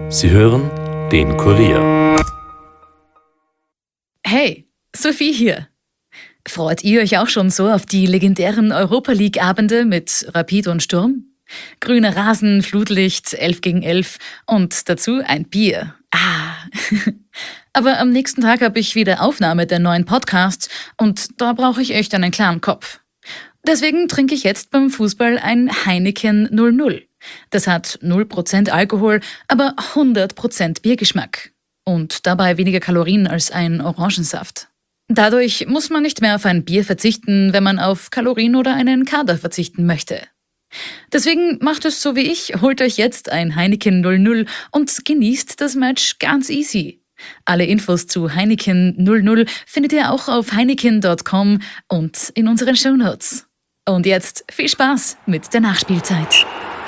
Sie hören den Kurier. Hey, Sophie hier. Freut ihr euch auch schon so auf die legendären Europa-League-Abende mit Rapid und Sturm? Grüner Rasen, Flutlicht, 11 gegen 11 und dazu ein Bier. Aber am nächsten Tag habe ich wieder Aufnahme der neuen Podcasts und da brauche ich echt einen klaren Kopf. Deswegen trinke ich jetzt beim Fußball ein Heineken 00. Das hat 0% Alkohol, aber 100% Biergeschmack. Und dabei weniger Kalorien als ein Orangensaft. Dadurch muss man nicht mehr auf ein Bier verzichten, wenn man auf Kalorien oder einen Kater verzichten möchte. Deswegen macht es so wie ich, holt euch jetzt ein Heineken 00 und genießt das Match ganz easy. Alle Infos zu Heineken 00 findet ihr auch auf heineken.com und in unseren Shownotes. Und jetzt viel Spaß mit der Nachspielzeit.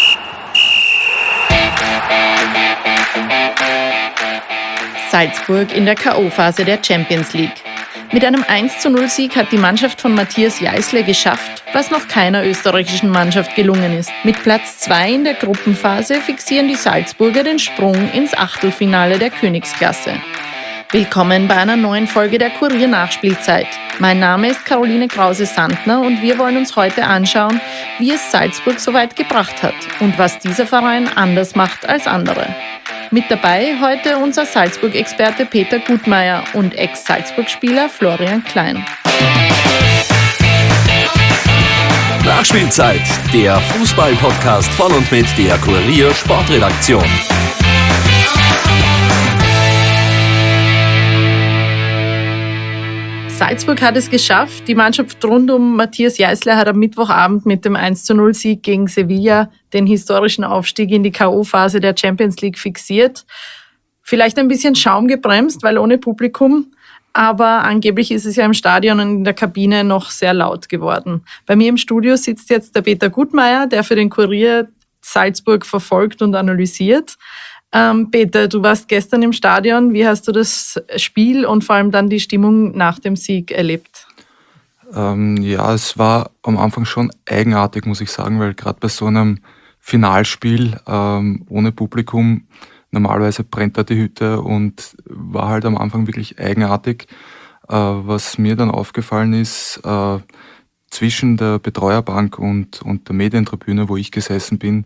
Salzburg in der K.O.-Phase der Champions League. Mit einem 1:0-Sieg hat die Mannschaft von Matthias Jeißle geschafft, was noch keiner österreichischen Mannschaft gelungen ist. Mit Platz 2 in der Gruppenphase fixieren die Salzburger den Sprung ins Achtelfinale der Königsklasse. Willkommen bei einer neuen Folge der Kurier-Nachspielzeit. Mein Name ist Caroline Krause-Sandner und wir wollen uns heute anschauen, wie es Salzburg so weit gebracht hat und was dieser Verein anders macht als andere. Mit dabei heute unser Salzburg-Experte Peter Gutmeier und Ex-Salzburg-Spieler Florian Klein. Nachspielzeit, der Fußball-Podcast von und mit der Kurier Sportredaktion. Salzburg hat es geschafft. Die Mannschaft rund um Matthias Jeißle hat am Mittwochabend mit dem 1:0-Sieg gegen Sevilla den historischen Aufstieg in die K.O.-Phase der Champions League fixiert. Vielleicht ein bisschen Schaum gebremst, weil ohne Publikum. Aber angeblich ist es ja im Stadion und in der Kabine noch sehr laut geworden. Bei mir im Studio sitzt jetzt der Peter Gutmeier, der für den Kurier Salzburg verfolgt und analysiert. Peter, du warst gestern im Stadion. Wie hast du das Spiel und vor allem dann die Stimmung nach dem Sieg erlebt? Es war am Anfang schon eigenartig, muss ich sagen, weil gerade bei so einem Finalspiel ohne Publikum, normalerweise brennt da die Hütte und war halt am Anfang wirklich eigenartig. Was mir dann aufgefallen ist, zwischen der Betreuerbank und der Medientribüne, wo ich gesessen bin,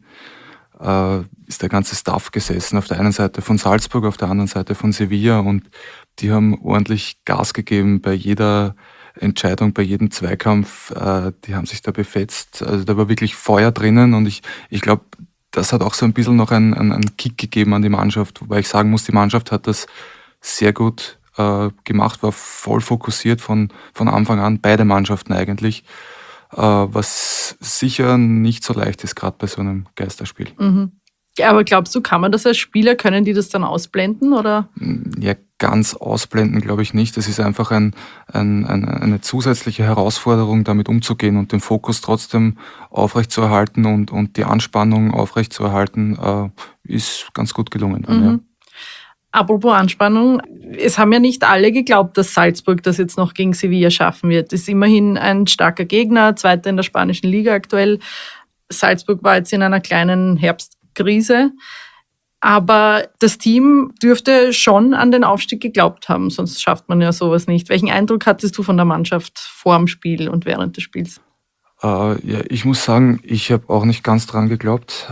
ist der ganze Staff gesessen. Auf der einen Seite von Salzburg, auf der anderen Seite von Sevilla und die haben ordentlich Gas gegeben bei jeder Entscheidung, bei jedem Zweikampf. Die haben sich da befetzt. Also da war wirklich Feuer drinnen und ich glaube, das hat auch so ein bisschen noch einen Kick gegeben an die Mannschaft, wobei ich sagen muss, die Mannschaft hat das sehr gut gemacht, war voll fokussiert von Anfang an, beide Mannschaften eigentlich. Was sicher nicht so leicht ist, gerade bei so einem Geisterspiel. Mhm. Ja, aber glaubst du, kann man das als Spieler, können die das dann ausblenden? Oder? Ja, ganz ausblenden glaube ich nicht. Es ist einfach eine zusätzliche Herausforderung, damit umzugehen und den Fokus trotzdem aufrechtzuerhalten und die Anspannung aufrechtzuerhalten, ist ganz gut gelungen. Dann, ja. Apropos Anspannung, es haben ja nicht alle geglaubt, dass Salzburg das jetzt noch gegen Sevilla schaffen wird. Es ist immerhin ein starker Gegner, Zweiter in der spanischen Liga aktuell. Salzburg war jetzt in einer kleinen Herbstkrise. Aber das Team dürfte schon an den Aufstieg geglaubt haben, sonst schafft man ja sowas nicht. Welchen Eindruck hattest du von der Mannschaft vor dem Spiel und während des Spiels? Ich muss sagen, ich habe auch nicht ganz dran geglaubt.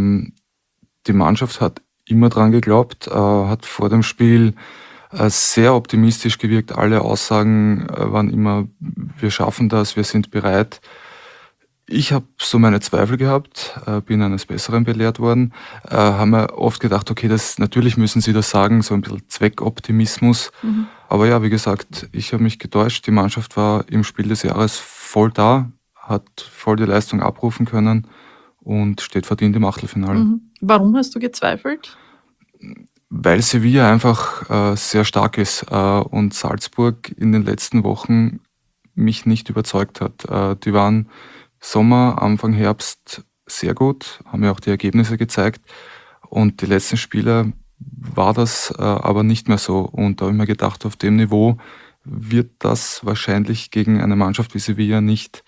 Die Mannschaft hat immer dran geglaubt, hat vor dem Spiel sehr optimistisch gewirkt. Alle Aussagen waren immer, wir schaffen das, wir sind bereit. Ich habe so meine Zweifel gehabt, bin eines Besseren belehrt worden, haben mir oft gedacht, okay, natürlich müssen sie das sagen, so ein bisschen Zweckoptimismus. Aber ja, wie gesagt, ich habe mich getäuscht. Die Mannschaft war im Spiel des Jahres voll da, hat voll die Leistung abrufen können und steht verdient im Achtelfinale. Warum hast du gezweifelt? Weil Sevilla einfach sehr stark ist und Salzburg in den letzten Wochen mich nicht überzeugt hat. Die waren Sommer, Anfang Herbst sehr gut, haben ja auch die Ergebnisse gezeigt und die letzten Spiele war das aber nicht mehr so. Und da habe ich mir gedacht, auf dem Niveau wird das wahrscheinlich gegen eine Mannschaft wie Sevilla nicht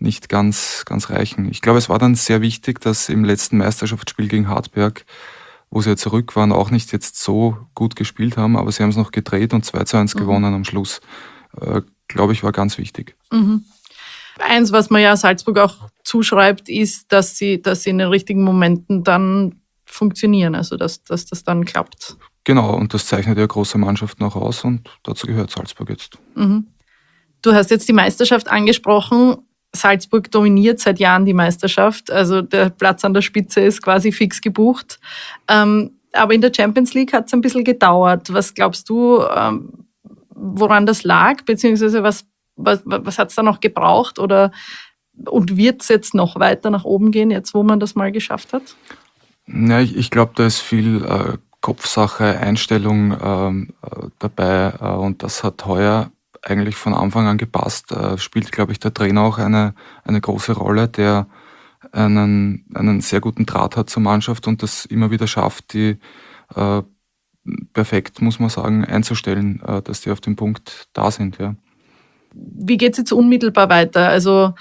ganz reichen. Ich glaube, es war dann sehr wichtig, dass im letzten Meisterschaftsspiel gegen Hartberg wo sie ja zurück waren, auch nicht jetzt so gut gespielt haben, aber sie haben es noch gedreht und 2:1 gewonnen am Schluss. Glaube ich, war ganz wichtig. Mhm. Eins, was man ja Salzburg auch zuschreibt, ist, dass sie in den richtigen Momenten dann funktionieren, also dass das dann klappt. Genau, und das zeichnet ja große Mannschaften auch aus und dazu gehört Salzburg jetzt. Mhm. Du hast jetzt die Meisterschaft angesprochen. Salzburg dominiert seit Jahren die Meisterschaft, also der Platz an der Spitze ist quasi fix gebucht. Aber in der Champions League hat es ein bisschen gedauert. Was glaubst du, woran das lag, beziehungsweise was hat es da noch gebraucht und wird es jetzt noch weiter nach oben gehen, jetzt wo man das mal geschafft hat? Ja, ich glaube, da ist viel Kopfsache, Einstellung dabei und das hat heuer eigentlich von Anfang an gepasst. Spielt, glaube ich, der Trainer auch eine große Rolle, der einen sehr guten Draht hat zur Mannschaft und das immer wieder schafft, die perfekt, muss man sagen, einzustellen, dass die auf dem Punkt da sind. Ja. Wie geht es jetzt unmittelbar weiter? Also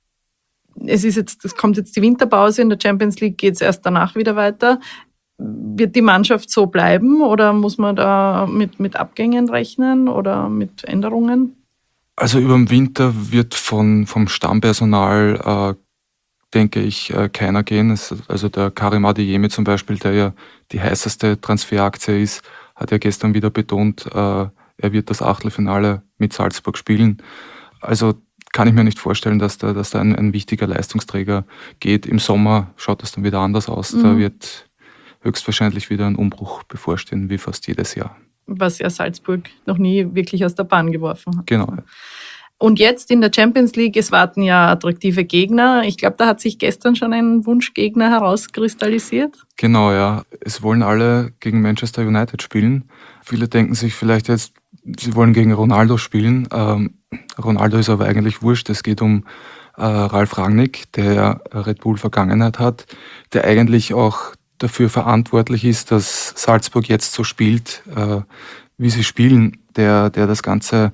es kommt jetzt die Winterpause, in der Champions League geht es erst danach wieder weiter. Wird die Mannschaft so bleiben oder muss man da mit Abgängen rechnen oder mit Änderungen? Also über den Winter wird vom Stammpersonal, denke ich, keiner gehen. Also der Karim Adeyemi zum Beispiel, der ja die heißeste Transferaktie ist, hat ja gestern wieder betont, er wird das Achtelfinale mit Salzburg spielen. Also kann ich mir nicht vorstellen, dass da ein wichtiger Leistungsträger geht. Im Sommer schaut das dann wieder anders aus. Da wird höchstwahrscheinlich wieder ein Umbruch bevorstehen, wie fast jedes Jahr. Was ja Salzburg noch nie wirklich aus der Bahn geworfen hat. Genau. Und jetzt in der Champions League, es warten ja attraktive Gegner. Ich glaube, da hat sich gestern schon ein Wunschgegner herauskristallisiert. Genau, ja. Es wollen alle gegen Manchester United spielen. Viele denken sich vielleicht jetzt, sie wollen gegen Ronaldo spielen. Ronaldo ist aber eigentlich wurscht. Es geht um Ralf Rangnick, der Red Bull Vergangenheit hat, der eigentlich auch dafür verantwortlich ist, dass Salzburg jetzt so spielt, wie sie spielen, der das ganze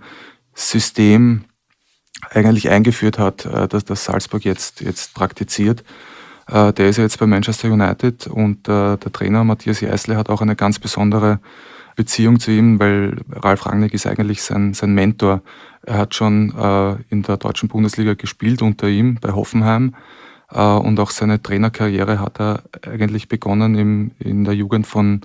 System eigentlich eingeführt hat, dass Salzburg jetzt praktiziert. Der ist ja jetzt bei Manchester United und der Trainer Matthias Jeißle hat auch eine ganz besondere Beziehung zu ihm, weil Ralf Rangnick ist eigentlich sein Mentor. Er hat schon in der deutschen Bundesliga gespielt unter ihm bei Hoffenheim. Und auch seine Trainerkarriere hat er eigentlich begonnen in der Jugend von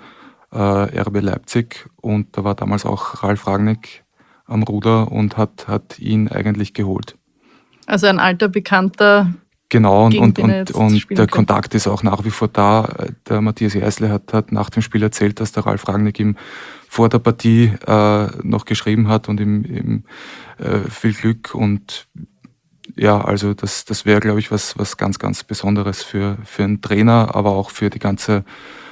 RB Leipzig. Und da war damals auch Ralf Rangnick am Ruder und hat ihn eigentlich geholt. Also ein alter Bekannter. Genau, und der der Kontakt ist auch nach wie vor da. Der Matthias Jeißle hat nach dem Spiel erzählt, dass der Ralf Rangnick ihm vor der Partie noch geschrieben hat und ihm viel Glück und ja, also das wäre, glaube ich, was ganz, ganz Besonderes für einen Trainer, aber auch für die ganze,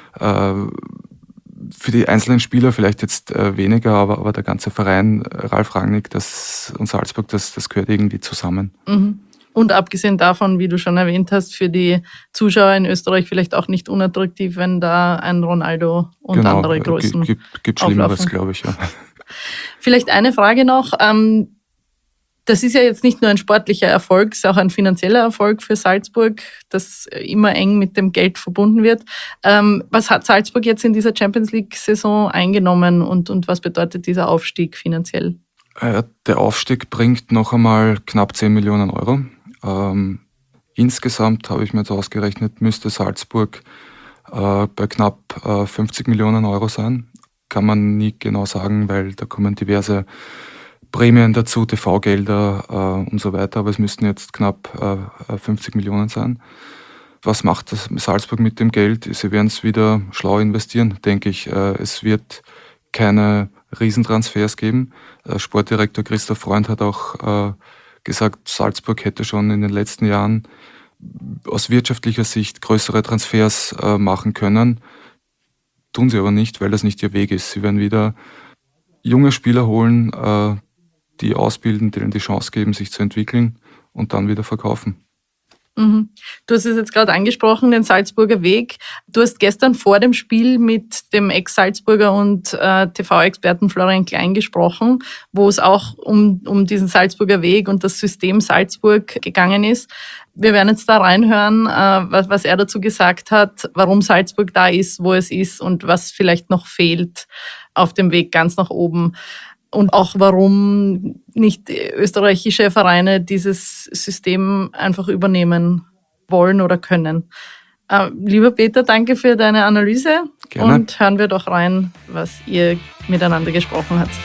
für die einzelnen Spieler vielleicht jetzt weniger, aber der ganze Verein, Ralf Rangnick und Salzburg, das gehört irgendwie zusammen. Mhm. Und abgesehen davon, wie du schon erwähnt hast, für die Zuschauer in Österreich vielleicht auch nicht unattraktiv, wenn da ein Ronaldo und andere Größen gibt Schlimmeres, glaube ich. Ja. Vielleicht eine Frage noch. Das ist ja jetzt nicht nur ein sportlicher Erfolg, es ist auch ein finanzieller Erfolg für Salzburg, das immer eng mit dem Geld verbunden wird. Was hat Salzburg jetzt in dieser Champions League-Saison eingenommen und was bedeutet dieser Aufstieg finanziell? Der Aufstieg bringt noch einmal knapp 10 Millionen Euro. Insgesamt habe ich mir jetzt ausgerechnet, müsste Salzburg bei knapp 50 Millionen Euro sein. Kann man nie genau sagen, weil da kommen diverse Prämien dazu, TV-Gelder und so weiter, aber es müssten jetzt knapp 50 Millionen sein. Was macht das Salzburg mit dem Geld? Sie werden es wieder schlau investieren, denke ich. Es wird keine Riesentransfers geben. Sportdirektor Christoph Freund hat auch gesagt, Salzburg hätte schon in den letzten Jahren aus wirtschaftlicher Sicht größere Transfers machen können. Tun sie aber nicht, weil das nicht ihr Weg ist. Sie werden wieder junge Spieler holen, die ausbilden, denen die Chance geben, sich zu entwickeln und dann wieder verkaufen. Mhm. Du hast es jetzt gerade angesprochen, den Salzburger Weg. Du hast gestern vor dem Spiel mit dem Ex-Salzburger und TV-Experten Florian Klein gesprochen, wo es auch um diesen Salzburger Weg und das System Salzburg gegangen ist. Wir werden jetzt da reinhören, was er dazu gesagt hat, warum Salzburg da ist, wo es ist und was vielleicht noch fehlt auf dem Weg ganz nach oben. Und auch warum nicht österreichische Vereine dieses System einfach übernehmen wollen oder können. Lieber Peter, danke für deine Analyse. Gerne. Und hören wir doch rein, was ihr miteinander gesprochen habt.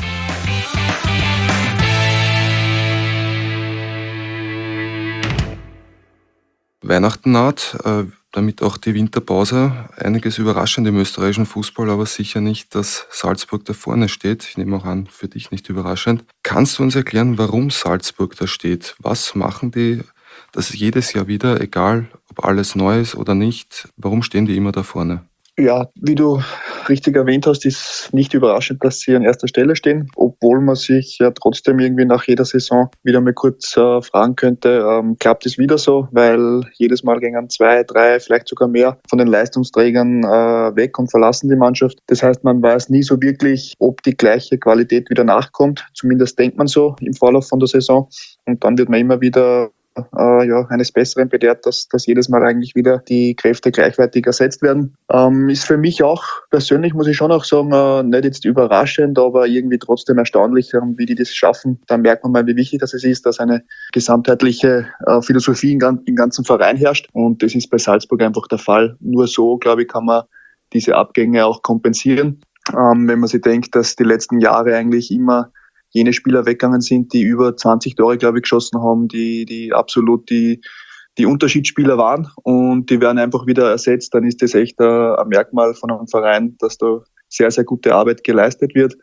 Weihnachten naht, damit auch die Winterpause. Einiges überraschend im österreichischen Fußball, aber sicher nicht, dass Salzburg da vorne steht. Ich nehme auch an, für dich nicht überraschend. Kannst du uns erklären, warum Salzburg da steht? Was machen die, das jedes Jahr wieder, egal ob alles neu ist oder nicht, warum stehen die immer da vorne? Ja, wie du richtig erwähnt hast, ist nicht überraschend, dass sie an erster Stelle stehen, obwohl man sich ja trotzdem irgendwie nach jeder Saison wieder mal kurz fragen könnte, klappt es wieder so, weil jedes Mal gehen 2, 3, vielleicht sogar mehr von den Leistungsträgern weg und verlassen die Mannschaft. Das heißt, man weiß nie so wirklich, ob die gleiche Qualität wieder nachkommt. Zumindest denkt man so im Vorlauf von der Saison. Und dann wird man immer wieder eines Besseren belehrt, dass jedes Mal eigentlich wieder die Kräfte gleichwertig ersetzt werden. Ist für mich auch persönlich, muss ich schon auch sagen, nicht jetzt überraschend, aber irgendwie trotzdem erstaunlich, wie die das schaffen. Da merkt man mal, wie wichtig das ist, dass eine gesamtheitliche Philosophie im ganzen Verein herrscht. Und das ist bei Salzburg einfach der Fall. Nur so, glaube ich, kann man diese Abgänge auch kompensieren. Wenn man sich denkt, dass die letzten Jahre eigentlich immer jene Spieler weggegangen sind, die über 20 Tore, glaube ich, geschossen haben, die absolut die Unterschiedsspieler waren und die werden einfach wieder ersetzt, dann ist das echt ein Merkmal von einem Verein, dass da sehr, sehr gute Arbeit geleistet wird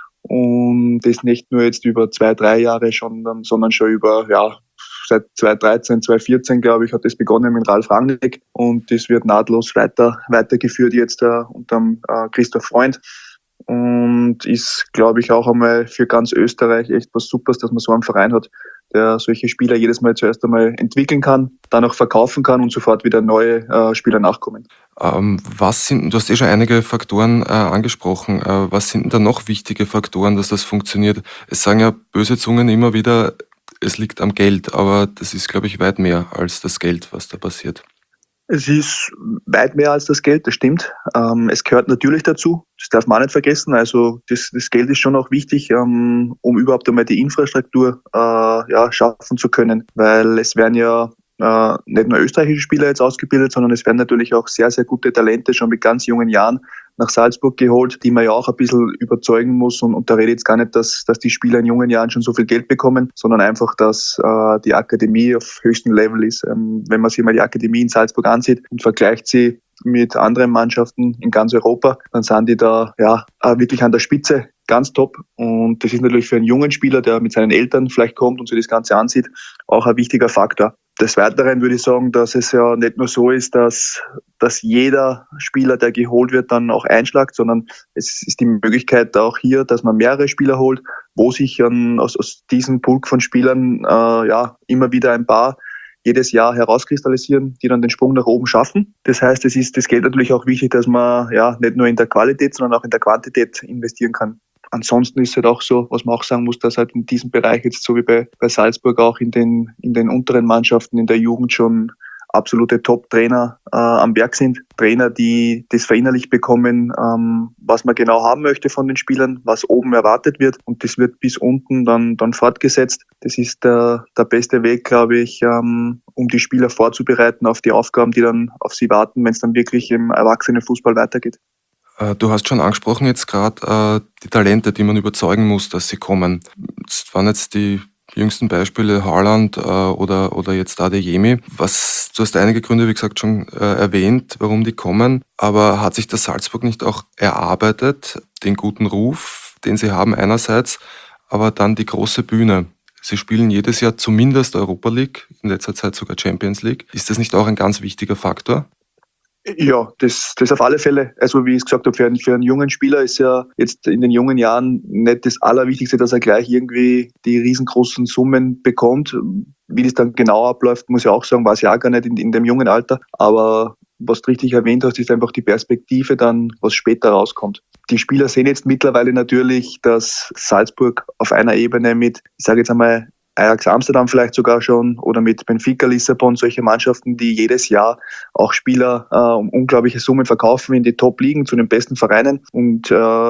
und das nicht nur jetzt über 2, 3 Jahre schon, sondern schon über, seit 2013, 2014, glaube ich, hat das begonnen mit Ralf Rangnick und das wird nahtlos weitergeführt jetzt unter Christoph Freund. Und ist, glaube ich, auch einmal für ganz Österreich echt was Supers, dass man so einen Verein hat, der solche Spieler jedes Mal zuerst einmal entwickeln kann, dann auch verkaufen kann und sofort wieder neue Spieler nachkommen. Du hast schon einige Faktoren angesprochen. Was sind denn da noch wichtige Faktoren, dass das funktioniert? Es sagen ja böse Zungen immer wieder, es liegt am Geld, aber das ist, glaube ich, weit mehr als das Geld, was da passiert. Es ist weit mehr als das Geld, das stimmt. Es gehört natürlich dazu, das darf man auch nicht vergessen. Also das Geld ist schon auch wichtig, um überhaupt einmal die Infrastruktur schaffen zu können, weil es werden ja nicht nur österreichische Spieler jetzt ausgebildet, sondern es werden natürlich auch sehr, sehr gute Talente schon mit ganz jungen Jahren nach Salzburg geholt, die man ja auch ein bisschen überzeugen muss. Und da rede ich jetzt gar nicht, dass die Spieler in jungen Jahren schon so viel Geld bekommen, sondern einfach, dass die Akademie auf höchstem Level ist. Wenn man sich mal die Akademie in Salzburg ansieht und vergleicht sie mit anderen Mannschaften in ganz Europa, dann sind die da wirklich an der Spitze, ganz top. Und das ist natürlich für einen jungen Spieler, der mit seinen Eltern vielleicht kommt und sich das Ganze ansieht, auch ein wichtiger Faktor. Des Weiteren würde ich sagen, dass es ja nicht nur so ist, dass jeder Spieler, der geholt wird, dann auch einschlagt, sondern es ist die Möglichkeit auch hier, dass man mehrere Spieler holt, wo sich aus diesem Pulk von Spielern immer wieder ein paar jedes Jahr herauskristallisieren, die dann den Sprung nach oben schaffen. Das heißt, das geht natürlich auch wichtig, dass man nicht nur in der Qualität, sondern auch in der Quantität investieren kann. Ansonsten ist es halt auch so, was man auch sagen muss, dass halt in diesem Bereich jetzt so wie bei Salzburg auch in den unteren Mannschaften in der Jugend schon absolute Top-Trainer am Werk sind. Trainer, die das verinnerlicht bekommen, was man genau haben möchte von den Spielern, was oben erwartet wird. Und das wird bis unten dann fortgesetzt. Das ist der beste Weg, glaube ich, um die Spieler vorzubereiten auf die Aufgaben, die dann auf sie warten, wenn es dann wirklich im Erwachsenenfußball weitergeht. Du hast schon angesprochen jetzt gerade die Talente, die man überzeugen muss, dass sie kommen. Das waren jetzt die jüngsten Beispiele Haaland oder jetzt Adeyemi. Du hast einige Gründe, wie gesagt, schon erwähnt, warum die kommen. Aber hat sich das Salzburg nicht auch erarbeitet, den guten Ruf, den sie haben einerseits, aber dann die große Bühne? Sie spielen jedes Jahr zumindest Europa League, in letzter Zeit sogar Champions League. Ist das nicht auch ein ganz wichtiger Faktor? Ja, das auf alle Fälle. Also wie ich es gesagt habe, für einen jungen Spieler ist ja jetzt in den jungen Jahren nicht das Allerwichtigste, dass er gleich irgendwie die riesengroßen Summen bekommt. Wie das dann genau abläuft, muss ich auch sagen, weiß ich auch gar nicht in dem jungen Alter. Aber was du richtig erwähnt hast, ist einfach die Perspektive dann, was später rauskommt. Die Spieler sehen jetzt mittlerweile natürlich, dass Salzburg auf einer Ebene mit, ich sage jetzt einmal, Ajax Amsterdam vielleicht sogar schon oder mit Benfica Lissabon, solche Mannschaften, die jedes Jahr auch Spieler um unglaubliche Summen verkaufen in die Top-Ligen zu den besten Vereinen. Und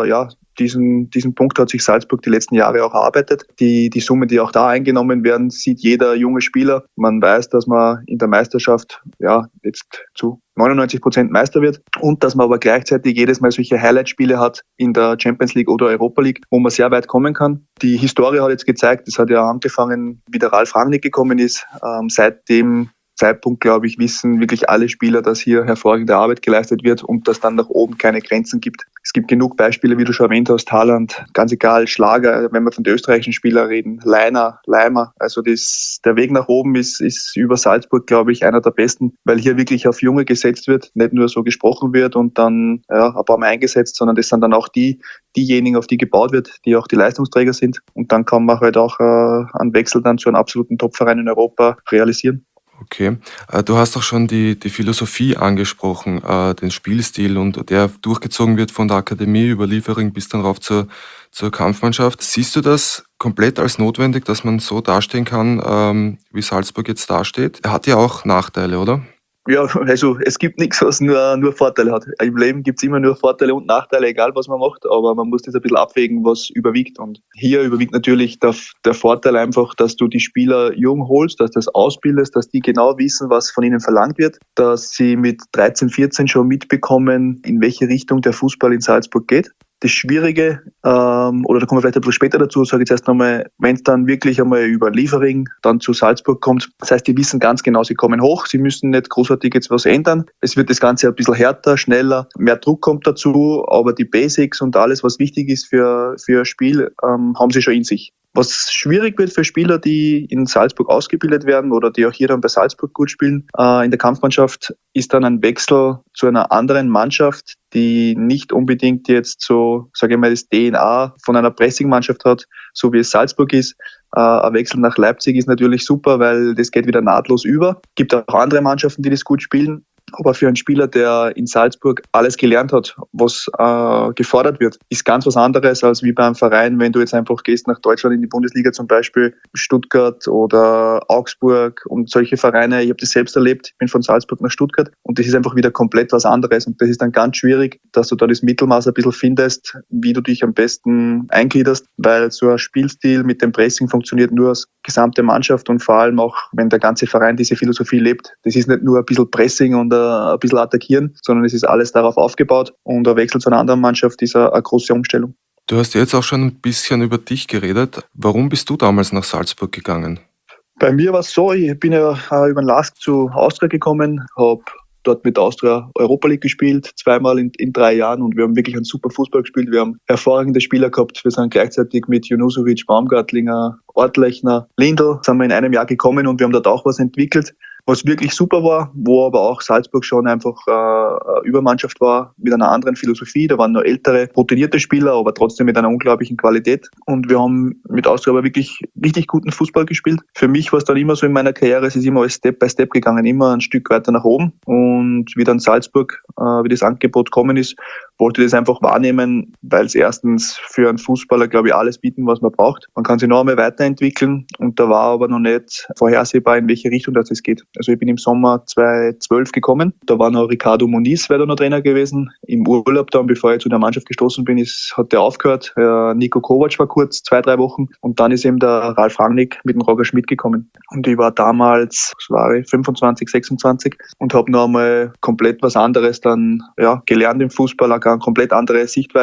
diesen Punkt hat sich Salzburg die letzten Jahre auch erarbeitet. Die Summen, die auch da eingenommen werden, sieht jeder junge Spieler. Man weiß, dass man in der Meisterschaft jetzt zu 99% Meister wird und dass man aber gleichzeitig jedes Mal solche Highlight-Spiele hat in der Champions League oder Europa League, wo man sehr weit kommen kann. Die Historie hat jetzt gezeigt, das hat ja angefangen, wie der Ralf Rangnick gekommen ist. Seit dem Zeitpunkt, glaube ich, wissen wirklich alle Spieler, dass hier hervorragende Arbeit geleistet wird und dass dann nach oben keine Grenzen gibt. Es gibt genug Beispiele, wie du schon erwähnt hast, Haaland, ganz egal, Schlager, wenn wir von den österreichischen Spielern reden, Leiner, Leimer. Also der Weg nach oben ist über Salzburg, glaube ich, einer der besten, weil hier wirklich auf Junge gesetzt wird, nicht nur so gesprochen wird und dann ein paar Mal eingesetzt, sondern das sind dann auch diejenigen, auf die gebaut wird, die auch die Leistungsträger sind. Und dann kann man halt auch einen Wechsel dann zu einem absoluten Topverein in Europa realisieren. Okay. Du hast auch schon die Philosophie angesprochen, den Spielstil und der durchgezogen wird von der Akademie über Liefering bis dann rauf zur Kampfmannschaft. Siehst du das komplett als notwendig, dass man so dastehen kann, wie Salzburg jetzt dasteht? Er hat ja auch Nachteile, oder? Ja, also es gibt nichts, was nur Vorteile hat. Im Leben gibt es immer nur Vorteile und Nachteile, egal was man macht, aber man muss das ein bisschen abwägen, was überwiegt. Und hier überwiegt natürlich der Vorteil einfach, dass du die Spieler jung holst, dass du das ausbildest, dass die genau wissen, was von ihnen verlangt wird, dass sie mit 13, 14 schon mitbekommen, in welche Richtung der Fußball in Salzburg geht. Das Schwierige, oder da kommen wir vielleicht ein bisschen später dazu, sage ich jetzt erst nochmal, wenn es dann wirklich einmal über Liefering dann zu Salzburg kommt, das heißt, die wissen ganz genau, sie kommen hoch, sie müssen nicht großartig jetzt was ändern. Es wird das Ganze ein bisschen härter, schneller, mehr Druck kommt dazu, aber die Basics und alles, was wichtig ist für ein Spiel, haben sie schon in sich. Was schwierig wird für Spieler, die in Salzburg ausgebildet werden oder die auch hier dann bei Salzburg gut spielen, in der Kampfmannschaft, ist dann ein Wechsel zu einer anderen Mannschaft, die nicht unbedingt jetzt so, sage ich mal, das DNA von einer Pressing-Mannschaft hat, so wie es Salzburg ist. Ein Wechsel nach Leipzig ist natürlich super, weil das geht wieder nahtlos über. Gibt auch andere Mannschaften, die das gut spielen. Aber für einen Spieler, der in Salzburg alles gelernt hat, was gefordert wird, ist ganz was anderes als wie beim Verein, wenn du jetzt einfach gehst nach Deutschland in die Bundesliga, zum Beispiel Stuttgart oder Augsburg und solche Vereine. Ich habe das selbst erlebt, ich bin von Salzburg nach Stuttgart und das ist einfach wieder komplett was anderes und das ist dann ganz schwierig, dass du da das Mittelmaß ein bisschen findest, wie du dich am besten eingliederst, weil so ein Spielstil mit dem Pressing funktioniert nur als gesamte Mannschaft und vor allem auch, wenn der ganze Verein diese Philosophie lebt. Das ist nicht nur ein bisschen Pressing und ein bisschen attackieren, sondern es ist alles darauf aufgebaut und der Wechsel zu einer anderen Mannschaft ist eine große Umstellung. Du hast jetzt auch schon ein bisschen über dich geredet. Warum bist du damals nach Salzburg gegangen? Bei mir war es so, ich bin ja über den LASK zu Austria gekommen, habe dort mit Austria Europa League gespielt, zweimal in 3 Jahren und wir haben wirklich einen super Fußball gespielt. Wir haben hervorragende Spieler gehabt. Wir sind gleichzeitig mit Junusovic, Baumgartlinger, Ortlechner, Lindl sind wir in einem Jahr gekommen und wir haben dort auch was entwickelt, was wirklich super war, wo aber auch Salzburg schon einfach eine Übermannschaft war mit einer anderen Philosophie. Da waren nur ältere, routinierte Spieler, aber trotzdem mit einer unglaublichen Qualität. Und wir haben mit Austria aber wirklich richtig guten Fußball gespielt. Für mich war es dann immer so in meiner Karriere, es ist immer alles Step by Step gegangen, immer ein Stück weiter nach oben. Und wie dann Salzburg, wie das Angebot gekommen ist, wollte ich das einfach wahrnehmen, weil es erstens für einen Fußballer, glaube ich, alles bieten, was man braucht. Man kann sich noch einmal weiterentwickeln und da war aber noch nicht vorhersehbar, in welche Richtung das geht. Also ich bin im Sommer 2012 gekommen. Da war noch Ricardo Moniz, wäre da noch Trainer gewesen. Im Urlaub dann, bevor ich zu der Mannschaft gestoßen bin, hat der aufgehört. Nico Kovac war kurz 2-3 Wochen und dann ist eben der Ralf Rangnick mit dem Roger Schmidt gekommen. Und ich war damals, 25, 26 und habe noch einmal komplett was anderes dann gelernt im Fußball, eine komplett andere Sichtweise.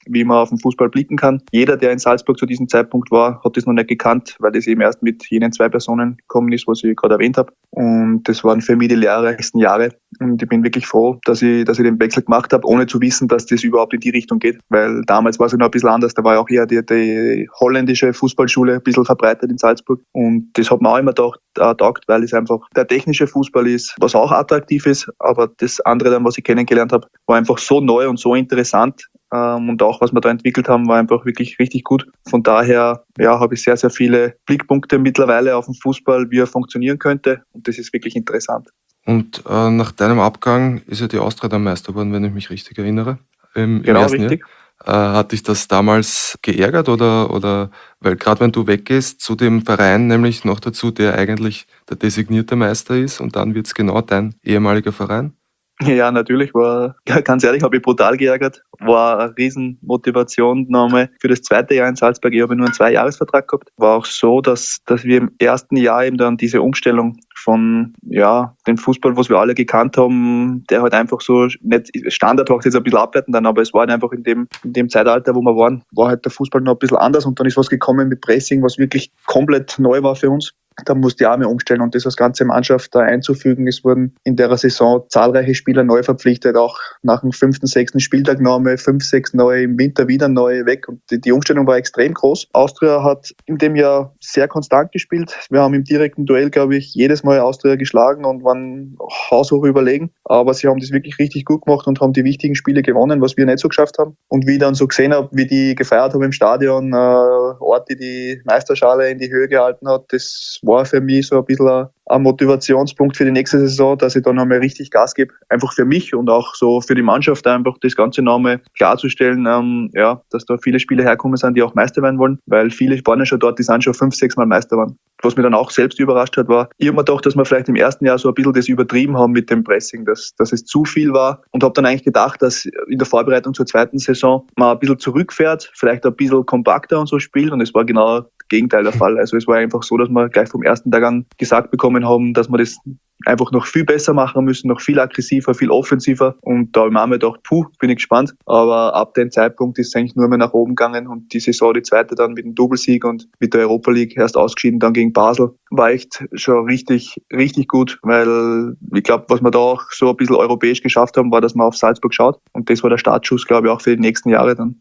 wie man auf den Fußball blicken kann. Jeder, der in Salzburg zu diesem Zeitpunkt war, hat das noch nicht gekannt, weil das eben erst mit jenen 2 Personen gekommen ist, was ich gerade erwähnt habe. Und das waren für mich die lehrreichsten Jahre. Und ich bin wirklich froh, dass ich den Wechsel gemacht habe, ohne zu wissen, dass das überhaupt in die Richtung geht. Weil damals war es ja noch ein bisschen anders. Da war ja auch eher die holländische Fußballschule ein bisschen verbreitet in Salzburg. Und das hat mir auch immer taugt, weil es einfach der technische Fußball ist, was auch attraktiv ist. Aber das andere dann, was ich kennengelernt habe, war einfach so neu und so interessant. Und auch, was wir da entwickelt haben, war einfach wirklich richtig gut. Von daher habe ich sehr, sehr viele Blickpunkte mittlerweile auf den Fußball, wie er funktionieren könnte. Und das ist wirklich interessant. Und nach deinem Abgang ist ja die Austria dann Meister geworden, wenn ich mich richtig erinnere. Im Genau, ersten richtig. Jahr. Hat dich das damals geärgert oder weil gerade wenn du weggehst zu dem Verein, nämlich noch dazu, der eigentlich der designierte Meister ist und dann wird es genau dein ehemaliger Verein? Ja, natürlich ganz ehrlich, habe ich brutal geärgert. War eine riesen Motivation nochmal für das zweite Jahr in Salzburg. Ich habe nur einen 2-Jahres-Vertrag gehabt. War auch so, dass wir im ersten Jahr eben dann diese Umstellung von dem Fußball, was wir alle gekannt haben, der halt einfach so nicht Standard war, jetzt ein bisschen abwerten dann, aber es war halt einfach in dem Zeitalter, wo wir waren, war halt der Fußball noch ein bisschen anders und dann ist was gekommen mit Pressing, was wirklich komplett neu war für uns. Da musste ich auch mehr umstellen und das als ganze Mannschaft da einzufügen. Es wurden in der Saison zahlreiche Spieler neu verpflichtet, auch nach dem 5., 6. Spieltag neu, 5, 6 neu, im Winter wieder neu weg und die Umstellung war extrem groß. Austria hat in dem Jahr sehr konstant gespielt. Wir haben im direkten Duell, glaube ich, jedes Mal Austria geschlagen und waren haushoch überlegen, aber sie haben das wirklich richtig gut gemacht und haben die wichtigen Spiele gewonnen, was wir nicht so geschafft haben. Und wie ich dann so gesehen habe, wie die gefeiert haben im Stadion, Ort, die Meisterschale in die Höhe gehalten hat, das war für mich so ein bisschen ein Motivationspunkt für die nächste Saison, dass ich da nochmal richtig Gas gebe. Einfach für mich und auch so für die Mannschaft einfach das Ganze nochmal klarzustellen, dass da viele Spieler herkommen sind, die auch Meister werden wollen, weil viele waren ja schon dort, die sind schon 5, 6 Mal Meister waren. Was mich dann auch selbst überrascht hat, war, ich habe mir gedacht, dass wir vielleicht im ersten Jahr so ein bisschen das übertrieben haben mit dem Pressing, dass es zu viel war und habe dann eigentlich gedacht, dass in der Vorbereitung zur zweiten Saison man ein bisschen zurückfährt, vielleicht ein bisschen kompakter und so spielt und es war genau das Gegenteil der Fall. Also es war einfach so, dass wir gleich vom ersten Tag an gesagt bekommen haben, dass wir das einfach noch viel besser machen müssen, noch viel aggressiver, viel offensiver. Und da habe ich mir auch gedacht, bin ich gespannt. Aber ab dem Zeitpunkt ist es eigentlich nur mehr nach oben gegangen und die Saison, die zweite dann mit dem Doublesieg und mit der Europa League erst ausgeschieden, dann gegen Basel, war echt schon richtig, richtig gut, weil ich glaube, was wir da auch so ein bisschen europäisch geschafft haben, war, dass man auf Salzburg schaut. Und das war der Startschuss, glaube ich, auch für die nächsten Jahre dann.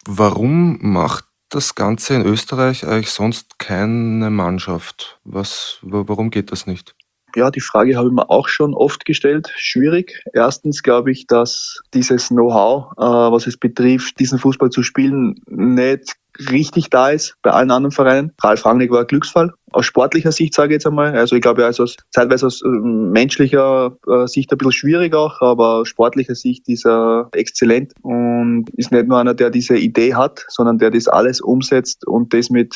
Warum macht das Ganze in Österreich eigentlich sonst keine Mannschaft? Warum geht das nicht? Ja, die Frage habe ich mir auch schon oft gestellt. Schwierig. Erstens glaube ich, dass dieses Know-how, was es betrifft, diesen Fußball zu spielen, nicht richtig da ist bei allen anderen Vereinen. Ralf Rangnick war ein Glücksfall. Aus sportlicher Sicht sage ich jetzt einmal. Also ich glaube, zeitweise aus menschlicher Sicht ein bisschen schwierig auch, aber aus sportlicher Sicht ist er exzellent und ist nicht nur einer, der diese Idee hat, sondern der das alles umsetzt und das mit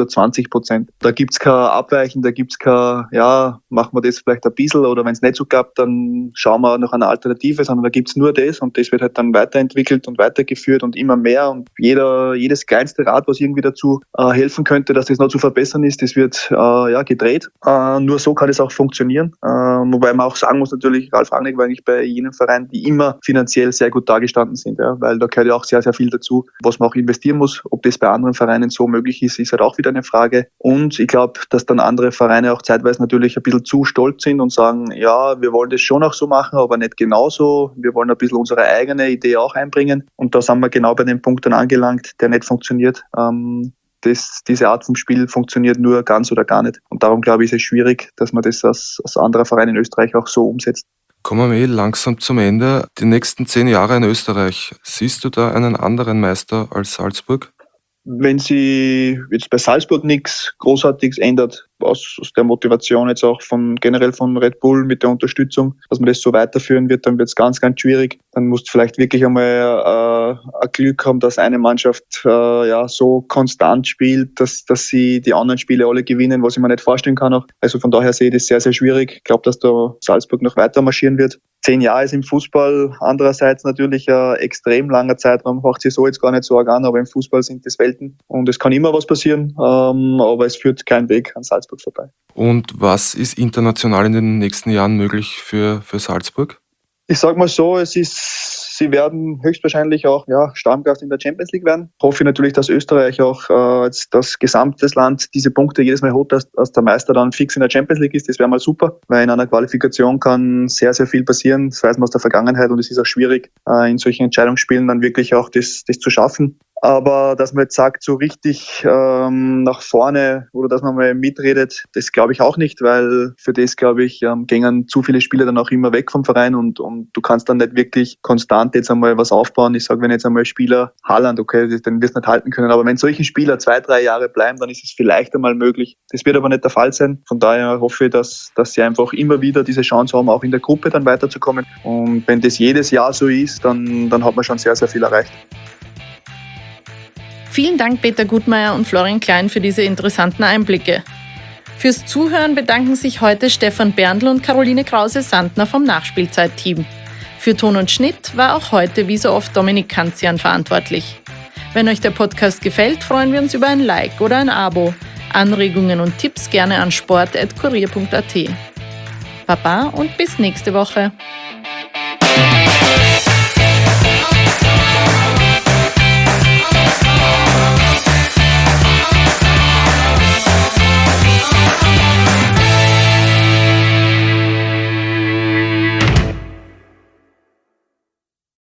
120%. Da gibt's kein Abweichen, da gibt's kein, machen wir das vielleicht ein bisschen oder wenn es nicht so klappt, dann schauen wir nach einer Alternative, sondern da gibt's nur das und das wird halt dann weiterentwickelt und weitergeführt und immer mehr und jedes kleinste Rad, was irgendwie dazu helfen könnte, dass das noch zu verbessern ist, das wird gedreht. Nur so kann es auch funktionieren. Wobei man auch sagen muss, natürlich, Ralf Rangnick war eigentlich bei jenen Vereinen, die immer finanziell sehr gut dagestanden sind, weil da gehört ja auch sehr, sehr viel dazu, was man auch investieren muss. Ob das bei anderen Vereinen so möglich ist, ist halt auch wieder eine Frage. Und ich glaube, dass dann andere Vereine auch zeitweise natürlich ein bisschen zu stolz sind und sagen, ja, wir wollen das schon auch so machen, aber nicht genauso. Wir wollen ein bisschen unsere eigene Idee auch einbringen. Und da sind wir genau bei dem Punkt dann angelangt, der nicht funktioniert. Diese Art von Spiel funktioniert nur ganz oder gar nicht. Und darum glaube ich, ist es schwierig, dass man das als anderer Verein in Österreich auch so umsetzt. Kommen wir langsam zum Ende. Die nächsten 10 Jahre in Österreich, siehst du da einen anderen Meister als Salzburg? Wenn sie jetzt bei Salzburg nichts Großartiges ändert, aus der Motivation jetzt auch generell von Red Bull mit der Unterstützung, dass man das so weiterführen wird, dann wird es ganz, ganz schwierig. Dann musst du vielleicht wirklich einmal ein Glück haben, dass eine Mannschaft so konstant spielt, dass sie die anderen Spiele alle gewinnen, was ich mir nicht vorstellen kann auch. Also von daher sehe ich das sehr, sehr schwierig. Ich glaube, dass da Salzburg noch weiter marschieren wird. 10 Jahre ist im Fußball andererseits natürlich ein extrem langer Zeitraum, macht sich so jetzt gar nicht so arg an, aber im Fußball sind das Welten und es kann immer was passieren, aber es führt kein Weg an Salzburg vorbei. Und was ist international in den nächsten Jahren möglich für Salzburg? Ich sag mal so, sie werden höchstwahrscheinlich auch Stammgast in der Champions League werden. Ich hoffe natürlich, dass Österreich auch jetzt das gesamte Land diese Punkte jedes Mal holt, dass der Meister dann fix in der Champions League ist. Das wäre mal super, weil in einer Qualifikation kann sehr, sehr viel passieren. Das weiß man aus der Vergangenheit und es ist auch schwierig, in solchen Entscheidungsspielen dann wirklich auch das zu schaffen. Aber dass man jetzt sagt, so richtig nach vorne oder dass man mal mitredet, das glaube ich auch nicht, weil für das, glaube ich, gehen zu viele Spieler dann auch immer weg vom Verein und du kannst dann nicht wirklich konstant jetzt einmal was aufbauen. Ich sage, wenn jetzt einmal Spieler Haaland, okay, dann wirst du nicht halten können, aber wenn solche Spieler 2-3 Jahre bleiben, dann ist es vielleicht einmal möglich. Das wird aber nicht der Fall sein. Von daher hoffe ich, dass sie einfach immer wieder diese Chance haben, auch in der Gruppe dann weiterzukommen. Und wenn das jedes Jahr so ist, dann hat man schon sehr, sehr viel erreicht. Vielen Dank Peter Gutmeier und Florian Klein für diese interessanten Einblicke. Fürs Zuhören bedanken sich heute Stefan Berndl und Caroline Krause-Sandner vom Nachspielzeit-Team. Für Ton und Schnitt war auch heute wie so oft Dominik Kanzian verantwortlich. Wenn euch der Podcast gefällt, freuen wir uns über ein Like oder ein Abo. Anregungen und Tipps gerne an sport@kurier.at. Baba und bis nächste Woche.